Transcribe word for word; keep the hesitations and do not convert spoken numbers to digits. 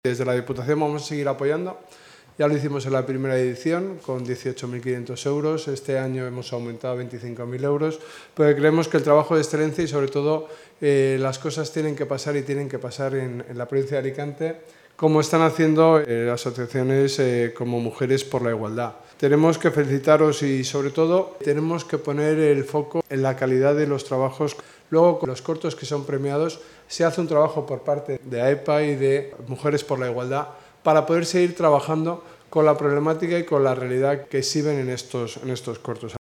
Desde la Diputación vamos a seguir apoyando. Ya lo hicimos en la primera edición con dieciocho mil quinientos euros. Este año hemos aumentado a veinticinco mil euros, porque creemos que el trabajo de excelencia y sobre todo eh, las cosas tienen que pasar y tienen que pasar en, en la provincia de Alicante, como están haciendo eh, asociaciones eh, como Mujeres por la Igualdad. Tenemos que felicitaros y sobre todo tenemos que poner el foco en la calidad de los trabajos. Luego, con los cortos que son premiados, se hace un trabajo por parte de A E P A y de Mujeres por la Igualdad para poder seguir trabajando con la problemática y con la realidad que exhiben en estos, en estos cortos.